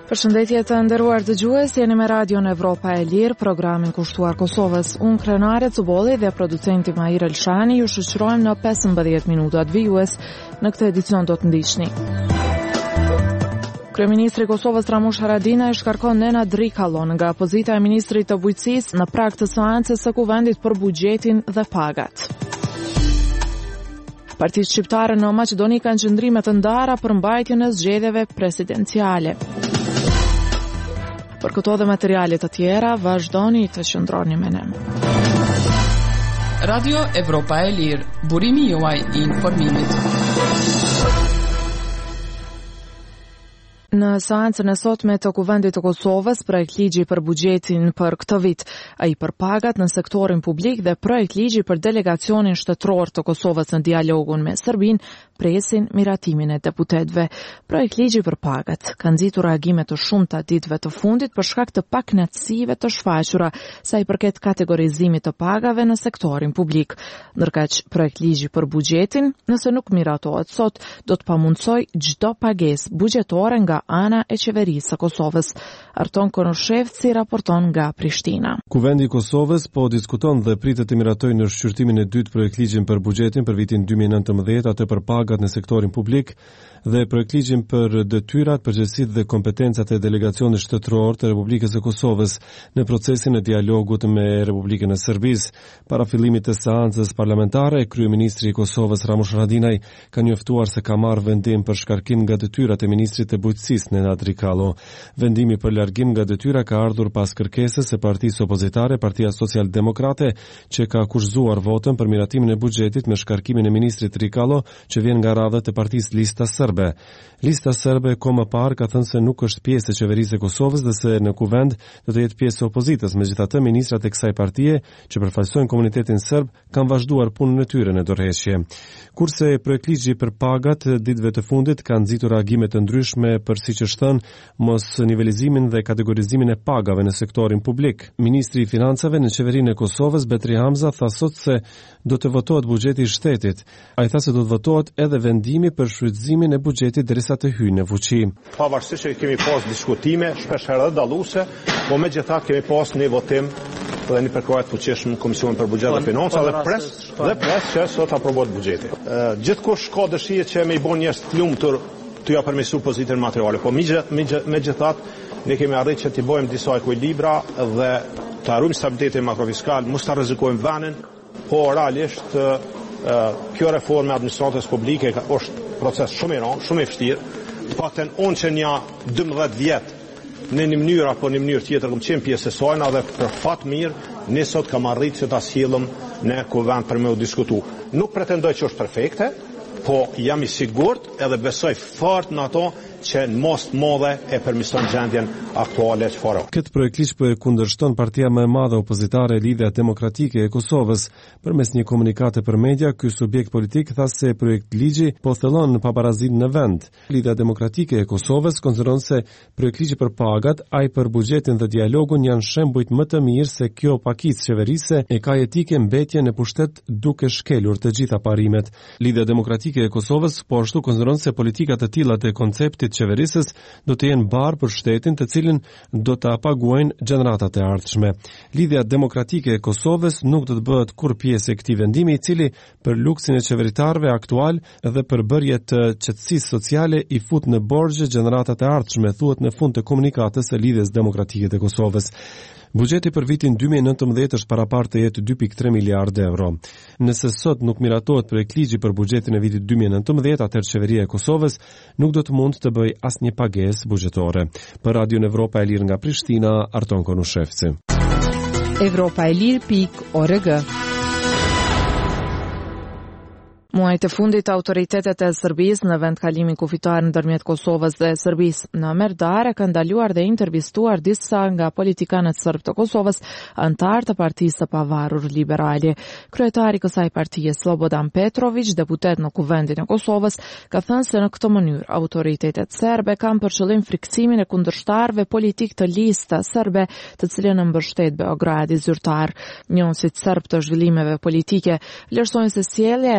Përshëndetje të nderuar dëgjues, jeni me Radion Evropa e Lirë, programin kushtuar Kosovës. Unë Krenare Cubolli dhe producenti Mahir Elshani ju shoqërojmë në 15 minutat vijues. Në këtë edicion do të ndiqni. Kryeministri i Kosovës Ramush Haradinaj shkarkon Nenad Rikallon nga pozita e ministrit të bujqësisë në prag të seancës së kuvendit për buxhetin dhe pagat. Partitë shqiptare në Maqedoni kanë qëndrime të ndara për mbajtjen e zgjedhjeve presidenciale. Për këto dhe materiale të tjera, vazhdoni të qëndroni me ne. Radio Evropa e Lirë, burimi juaj i informimit. Në seancën e sotme të Kuvendit të Kosovës, projekt ligji për buxhetin për këtë vit, ai për pagat në sektorin publik dhe projekt ligji për delegacionin shtetëror të Kosovës në dialogun me Serbinë presin miratimin e deputetëve. Projekt ligji për pagat ka nxitur reagime të shumta ditëve të fundit për shkak të pakënaqësive të shfaqura sa i përket kategorizimit të pagave në sektorin publik. Ndërkaq projekt ligji për buxhetin, nëse nuk miratohet sot, do të pamundsoj çdo pagesë buxhetore nga ana e qeverisë së Kosovës. Arton Konoshevci raporton nga Prishtina. Kuvendi i Kosovës po diskuton dhe pritet të miratojë në shqyrtimin e dytë projektligjin për buxhetin për vitin 2019, atë për pagat në sektorin publik dhe projektligjin për detyrat, përgjegjësitë dhe kompetencat e delegacionit shtetëror të Republikës së Kosovës në procesin e dialogut me Republikën e Serbisë. Para fillimit të seancës parlamentare, kryeministri i Kosovës Ramush Haradinaj ka njoftuar se ka marrë vendim për shkarkim nga detyrat e ministrit të bujqësisë Nenad Rikallon. Vendimi për largim nga detyra ka ardhur pas kërkesës së partisë opozitare, Partia Socialdemokrate, që ka kushzuar votën për miratimin e buxhetit me shkarkimin e ministrit Rikallon, që vjen nga radhët e partisë Lista Serbe. Lista Serbe ko më parë ka thënë se nuk është pjesë e qeverisë së Kosovës dhe se në kuvend do të jetë pjesë e opozitës. Megjithatë, ministrat e kësaj partie, që përfaqësojnë komunitetin serb, kanë vazhduar punën e tyre në dorëheqje. Kurse projektligji për pagat ditëve të fundit ka nxitur reagime të ndryshme për, siç është thënë, mos nivelizimin dhe kategorizimin e pagave në sektorin publik. Ministri i Financave në qeverinë e Kosovës, Betri Hamza, tha sot se do të votohet buxheti i shtetit. Ai tha se do të votohet edhe vendimi për shfrytëzimin e buxhetit derisa të hyjë në fuqi. Pavarësisht që kemi pas diskutime shpesh herë dalluese, po megjithatë kemi pas një votim dhe një përkojët fuqishëm në Komisionin për Buxhet dhe Financa dhe pres që sot aprobohet buxheti. Gjithkush ka dëshirë që me i bën njerëz të lumtur të ja përmirësojë pozitën materiale, po megjithatë ne kemi arritur që të bëjmë disa ekuilibra dhe të arrijmë stabilitetin makrofiskal, mos ta rrezikojmë vendin, po realisht kjo reformë e administratës publike është proces shumë i rëndë, shumë i vështirë. Paktën unë që një 12 vjet në një mënyrë apo në një mënyrë tjetër kam qenë pjesë e saj, dhe për fat mirë ne sot kam arritur që ta sjellëm në kuvend për me u diskutu. Nuk pretendoj që është perfekte, po jam i sigurt edhe besoj fort në ato që në most modhe e përmirëson gjendjen aktuale që fare. Këtë projektligj po e kundërshton partia më e madhe opozitare, Lidhja Demokratike e Kosovës. Përmes një komunikate për media, ky subjekt politik tha se projektligji po thellon pabarazinë në vend. Lidhja Demokratike e Kosovës konsideron se projektligji për pagat, ai për buxhetin dhe dialogun janë shembujt më të mirë se kjo pakicë qeverise e ka etike mbetje në pushtet duke shkelur të gjitha parimet. Lidhja Demokratike e Kosovës po ashtu konsideron se politikat e tilla të konceptit qeverisës do të jenë barë për shtetin të cilin do të paguajnë gjeneratat e ardhshme. Lidhja Demokratike e Kosovës nuk do të bëhet kur pjesë e këtij vendimi, i cili për luksin e qeveritarëve aktual dhe për bërje të qetësisë sociale i fut në borxhe gjeneratat e ardhshme, thuhet në fund të komunikatës së Lidhjes Demokratike të Kosovës. Buxheti për vitin 2019 është paraparë të jetë 2.3 miliardë euro. Nëse sot nuk miratohet projektligji për buxhetin e vitit 2019, atëherë qeveria e Kosovës nuk do të mund të bëjë asnjë pagesë buxhetore. Për Radion Evropa e Lirë nga Prishtina, Arton Konushevci. Evropaelir.org. Muajt e fundit, autoritetet e Serbisë në vendkalimin kufitar ndërmjet Kosovës dhe Serbisë në Merdare kanë ndaluar dhe intervistuar disa nga politikanët serb të Kosovës, antar të Partisë së Pavarur Liberale. Kryetari i kësaj partie, Slobodan Petrović, deputet në Kuvendin e Kosovës, ka thënë se në këtë mënyrë autoritetet serbe kanë për qëllim friksimin e kundërshtarëve politik të Lista serbe, të cilën mbështet Beogradi zyrtar. Njënësit serb të zhvillimeve politike vlerësojnë se sjellja e tillë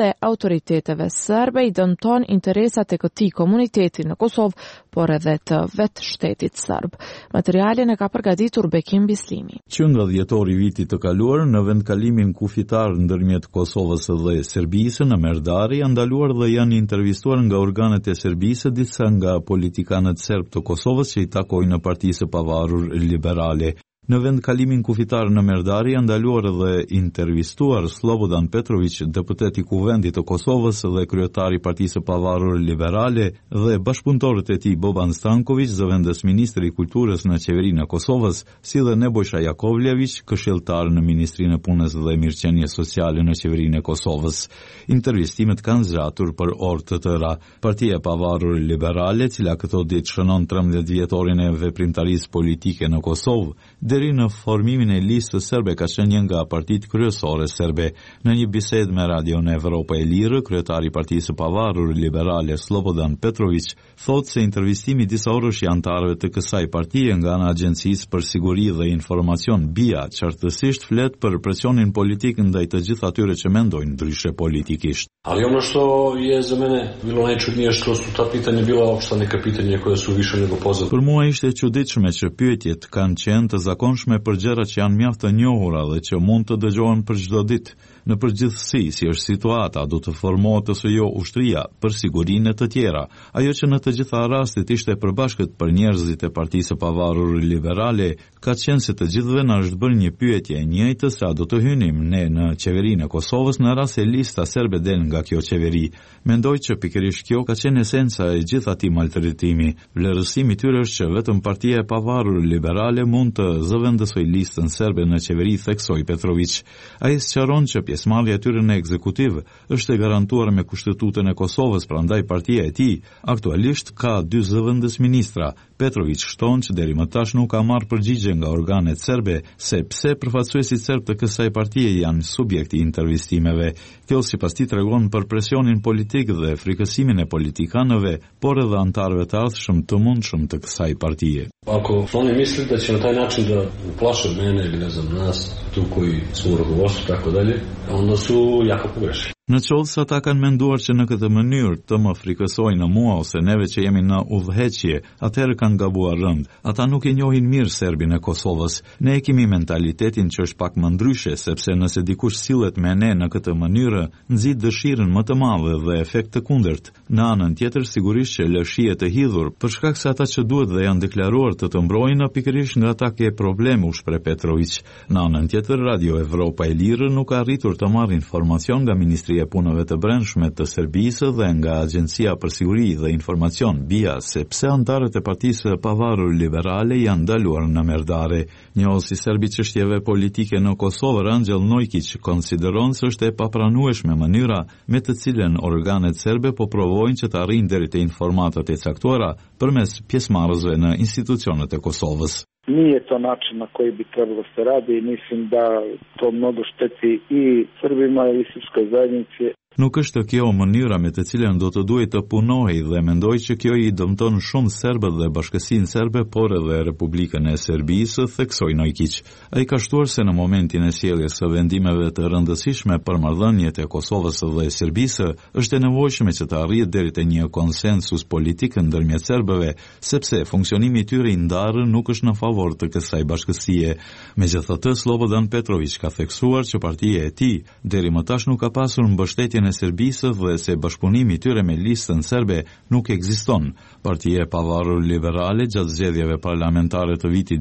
dhe autoriteteve serbe i dëmton interesat e këtij komuniteti në Kosovë, por edhe të vetë shtetit serb. Materialin e ka përgatitur Bekim Bislimi. Që nga dhjetori vitit të kaluar, në vendkalimin kufitar ndërmjet Kosovës dhe Serbisë në Merdari janë ndaluar dhe janë intervistuar nga organet e Serbisë disa nga politikanët serb të Kosovës që i takojnë në Partisë së Pavarur Liberale. Në vendkalimin kufitar në Merdari janë ndaluar dhe intervistuar Slobodan Petrović, deputet i Kuvendit të Kosovës dhe kryetari i Partisë së Pavarur Liberale, dhe bashkëpunëtorët e tij Boban Stanković, zëvendës ministri i Kulturës në qeverinë e Kosovës, si dhe Nebojša Jakovljević, këshilltar në Ministrinë e Punës dhe Mirëqenies Sociale në qeverinë e Kosovës. Intervistimet kanë zgjatur për orë të tëra. Partia e Pavarur Liberale, cila këto ditë shënon 13 vjetorin e veprimtarisë politike në Kosovë, deri në formimin e listës serbe ka qenë një nga partitë kryesore serbe. Në një bisedë me Radion Evropa e Lirë, kryetari i Partisë së Pavarur Liberale Slobodan Petrović thotë se intervistimi disa orësh i anëtarëve të kësaj partie nga ana e Agjencisë për Siguri dhe Informacion BIA qartësisht flet për presionin politik ndaj të gjithë atyre që mendojnë ndryshe politikisht. Ali ono što je za mene bilo najčudnije što su ta pitanja bila opšta neka pitanja koja su više nego poznata. Për mua ishte çuditshme që pyetjet kanë qenë të zakonshme për gjëra që janë mjaft të njohura dhe që mund të dëgjohen për çdo ditë. Në përgjithësi, si është situata, do të formohet ose jo ushtria për sigurinë e të tjera. Ajo që në të gjitha rastet ishte e përbashkët për njerëzit e Partisë së Pavarur Liberale, ka qenë se të gjithëve na është bërë një pyetje e njëjtë se a do të hynim ne në qeverinë e Kosovës në rast se lista serbe del nga kjo qeveri. Mendoj që pikërisht kjo ka qenë esenca e gjithë atij maltretimi. Vlerësimi i tyre është që vetëm Partia e Pavarur Liberale mund të zëvendësoj listën serbe në qeveri, theksoi Petrović. Ai sqaron që pjesëmarrja e tyre në ekzekutiv është e garantuar me Kushtetutën e Kosovës, prandaj partia e tij aktualisht ka 2 zëvendës ministra. Petrović shton që deri më tash nuk ka marrë përgjigje nga organet serbe se pse përfaqësuesit serb të kësaj partie janë subjekti i intervistimeve. Kjo sipas tij tregon për presionin politik dhe frikësimin e politikanëve, por edhe antarëve të ardhshëm të mundshëm të kësaj partie. Ako oni misle da će na taj način da uplaše mene ili ne znam nas tu koji smo u rukovodstvu tako dalje, onda su jako pogrešni. Në qovë se ata kanë menduar që në këtë mënyrë të më frikësojnë në mua ose neve që jemi në udhëheqje, atëherë kanë gabuar rënd. Ata nuk e njohin mirë serbin e Kosovës. Ne e kemi mentalitetin që është pak më ndryshe, sepse nëse dikush sillet me ne në këtë mënyrë, nxit dëshirën më të madhe dhe efekt të kundërt. Në anën tjetër, sigurisht që lë shije të hidhur, për shkak se ata që duhet dhe janë deklaruar të mbrojnë pikërisht nga ata ke probleme, u shpreh Petrović. Në anën tjetër, Radio Evropa e Lirë nuk ka arritur të marrë informacion nga Ministria e Punëve të Brendshme të Serbisë dhe nga Agjencia për Siguri dhe Informacion BIA se pse antarët e Partisë së Pavarur Liberale janë ndaluar në Merdare. Njohësi serb i çështjeve politike në Kosovë, Rangjel Nojkić, konsideron se është e papranueshme mënyra me të cilën organet serbe po provojnë që të arrijnë deri te informatat e caktuara përmes pjesëmarrësve në institucionet e Kosovës. Nije to način na koji bi trebalo se radi i mislim da to mnogo šteti i Srbima i srpskoj zajednici. Nuk është kjo mënyra me të cilën do të duhet të punohej dhe mendoj që kjo i dëmton shumë serbët dhe bashkësinë serbe, por edhe Republikën e Serbisë, theksoi Nojkić. Ai ka shtuar se në momentin e sjelljes së vendimeve të rëndësishme për marrëdhëniet e Kosovës dhe Serbisë, është e nevojshme që të arrihet deri te një konsensus politik ndërmjet serbëve, sepse funksionimi i tyre i ndarë nuk është në favor të kësaj bashkësie. Megjithatë, Slobodan Petrović ka theksuar që partia e tij deri më tash nuk ka pasur mbështetje e Serbisë dhe se bashkëpunimi i tyre me listën serbe nuk ekziston. Partia e Pavarur Liberale gjatë zgjedhjeve parlamentare të vitit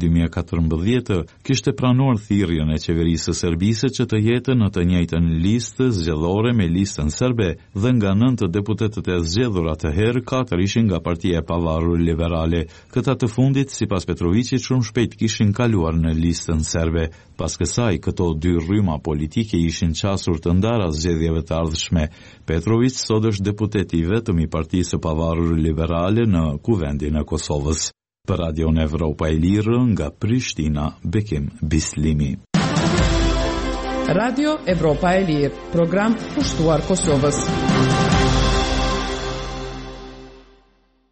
2014 kishte pranuar thirrjen e qeverisë së Serbisë që të jetë në të njëjtën listë zgjedhore me listën serbe dhe nga 9 deputetët e zgjedhur atëherë 4 ishin nga Partia e Pavarur Liberale. Këta të fundit, sipas Petrovićit, shumë shpejt kishin kaluar në listën serbe. Pas kësaj, këto 2 rryma politike ishin qasur të ndara zgjedhjeve të ardhshme. Petrović sot është deputeti i vetëm i Partisë së Pavarur Liberale në Kuvendin e Kosovës. Për Radion Evropa e Lirë nga Prishtina, Bekim Bislimi. Radio Evropa e Lirë, program pushtuar Kosovës.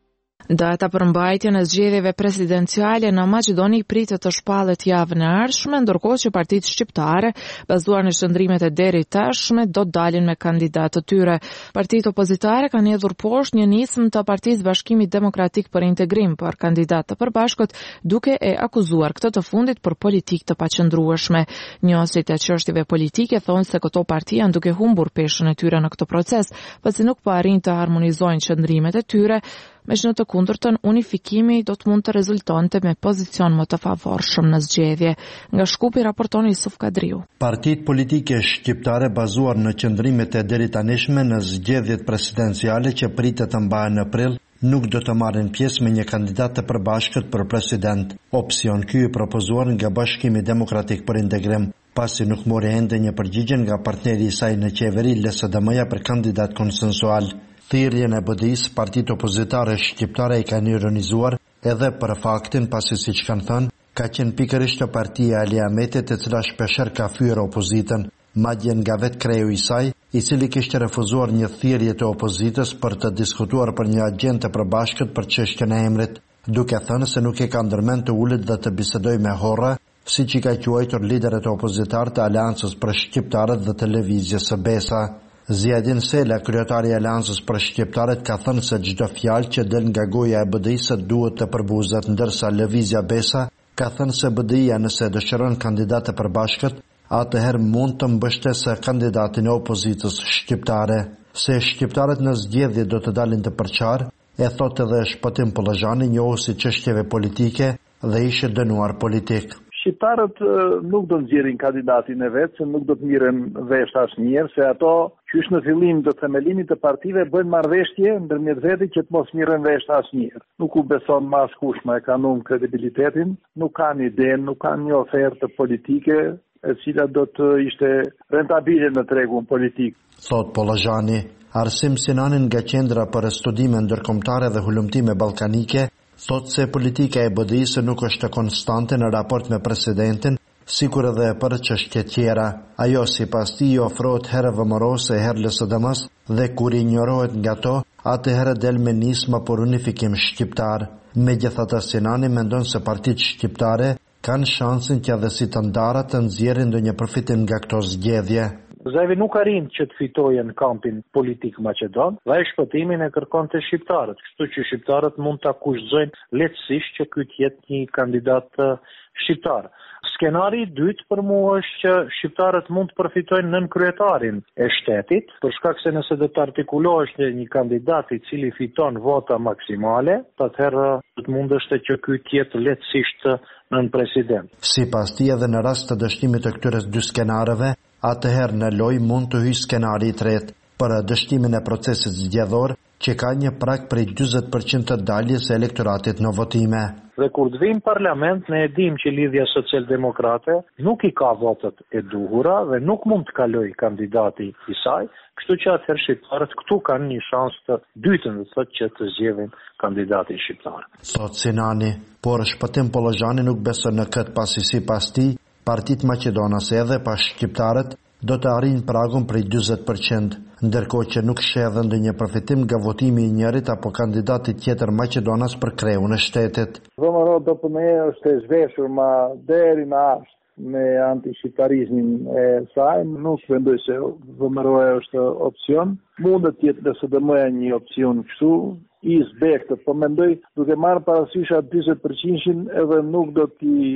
Data për mbajtjen e zgjedhjeve presidenciale në Maqedoni pritet të shpallet javën e ardhshme, ndërkohë që partitë shqiptare, bazuar në shndrimet e deri tashme, do të dalin me kandidatë të tyre. Partitë opozitare kanë hedhur poshtë një nismë të Partisë Bashkimit Demokratik për Integrim për kandidatë të përbashkët, duke e akuzuar këtë të fundit për politikë të paqëndrueshme. Njohësit e çështjeve politike thonë se këto parti janë duke humbur peshën e tyre në këtë proces, pasi nuk po arrin të harmonizojnë qëndrimet e tyre. Në të kundërtën, unifikimi do të mund të rezultonte me pozicion më të favorshëm në zgjedhje. Nga Shkupi raporton Yusuf Kadriu. Partitë politike shqiptare bazuar në qëndrimet e deri tanishme në zgjedhjet presidenciale që pritet të mbahen në prill, nuk do të marrin pjesë me një kandidat të përbashkët për president. Opsion ky i propozuar nga Bashkimi Demokratik për Integrim, pasi nuk mori ende një përgjigje nga partneri i saj në qeveri LSDM-ja për kandidat konsensual. Thirrjen e BDI-s, partitë opozitare shqiptare i kanë ironizuar edhe për faktin pasi siç kanë thënë, ka qenë pikërisht partia e Ali Ahmetit e cila shpeshherë ka fyer opozitën, madje nga vetë kreu i saj, i cili kishte refuzuar një thirrje të opozitës për të diskutuar për një agjendë të përbashkët për çështjen e emrit, duke thënë se nuk e ka ndërmend të ulet dhe të bisedojë me Horra, siç i ka quajtur liderët opozitar të Aleancës për Shqiptarët dhe Televizjes së Besa. Ziadin Sela, kryetari i Aleancës për Shqiptarët, ka thënë se çdo fjalë që del nga goja e BDI-s duhet të përbuzet, ndërsa Lëvizja Besa ka thënë se BDI-ja nëse dëshiron kandidat të përbashkët, atëherë mund të mbështesë kandidatin e opozitës shqiptare. Se shqiptarët në zgjedhje do të dalin të përqarë, e thotë edhe Shpëtim Pollazhani, njohuesi çështjeve politike dhe ishte dënuar politik. Shqiptarët nuk do të nxjerrin kandidatin e vet, se nuk do të mirën vesh asnjëherë, se ato qysh në fillim të themelimit të partive bëjnë marrëveshje ndërmjet vetë që të mos mirën vesh asnjëherë. Nuk u beson mas kush më e ka numër kredibilitetin, nuk kanë idenë, nuk kanë një ofertë politike e cila do të ishte rentabile në tregun politik. Thot Pollazhani. Arsim Sinani nga Qendra për Studime Ndërkombëtare dhe Hulumtime Ballkanike thot se politika e BDI-së nuk është konstante në raport me presidentin, sikur edhe për çështje tjera. Ajo sipas tij ofrohet herë vëmërose, herë LSDM-s dhe kur injorohet nga to, atëherë del me nisma për unifikim shqiptar. Megjithatë, Sinani mendon se partitë shqiptare kanë shansin që edhe si të ndara të nxjerrin ndonjë përfitim nga këto zgjedhje. Zevi nuk arrin që të fitojë në kampin politik maqedon, dhe shpëtimin e kërkon të shqiptarët, kështu që shqiptarët mund të akushtojnë lehtësisht që ky të jetë një kandidat shqiptar. Skenari i dytë për mua është që shqiptarët mund të përfitojnë nën kryetarin e shtetit, për shkak se nëse do të artikulohesh një kandidat i cili fiton vota maksimale, atëherë do të mundeshte që ky të jetë lehtësisht nën president. Sipas tij, edhe në rast të dështimit të këtyre dy skenareve, atëherë në lojë mund të hyjë skenari i tretë për dështimin e procesit zgjedhor, që ka një prag prej 40% të daljes e elektoratit në votime. Dhe kur të vim parlament, ne e dim që lidhja socialdemokrate nuk i ka votat e duhura dhe nuk mund të kaloj kandidati i saj, kështu që atëherë shqiptarët këtu kanë një shans të dytën, dhe thotë që të zgjedhin kandidatin shqiptar. Thot Sinani, por Shpëtim Pollazhani nuk beson në këtë, pasi sipas tij, partitë maqedonase edhe pa shqiptarët do të arrijnë pragun prej 40%, ndërkohë që nuk sheh ndonjë përfitim nga votimi i njërit apo kandidatit tjetër maqedonas për kreun e shtetit. VMRO DPM është e zhveshur ma deri në ashtë me antishqiptarizmin e saj, nuk mendoj se VMRO është opcion. Mundet jetë LSDM-ja një opcion kështu, i zbektë, po mendoj duke marrë parasysh atë 40% edhe nuk do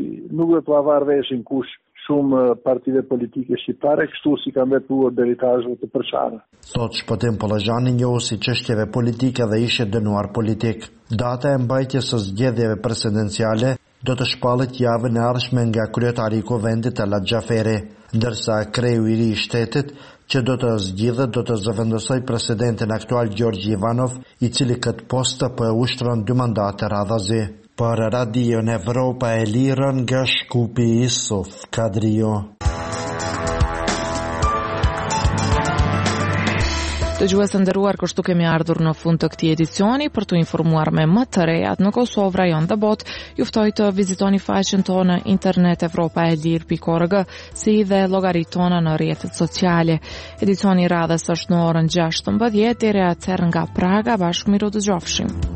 të avar veshin kush shumë partive politike shqiptare, kështu si kanë vepruar deri tashmë të përçarë. Thot Shpëtim Pollazhani, njohuesi çështjeve politike dhe ishte dënuar politik. Data e mbajtjes së zgjedhjeve presidenciale do të shpallet javën e ardhshme nga kryetari i Kuvendit Talat Xhaferi, ndërsa kreu i ri i shtetit që do të zgjidhet do të zëvendësoj presidentin aktual Gjorgji Ivanov, i cili këtë post po e ushtron 2 mandate radhazi. Për Radion Evropa e Lirë nga Shkupi, Yusuf Kadriu. Dëgjues të nderuar, kështu kemi ardhur në fund të këtij edicioni. Për t'u informuar me më të rejat në Kosovë, rajon dhe botë, ju ftoj të vizitoni faqen tonë internet evropaelir.org, si dhe llogaritë tona në rrjetet sociale. Edicioni i radhës është në orën 16:00 deri atëherë nga Praga. Bashkë miru dëgjofshim.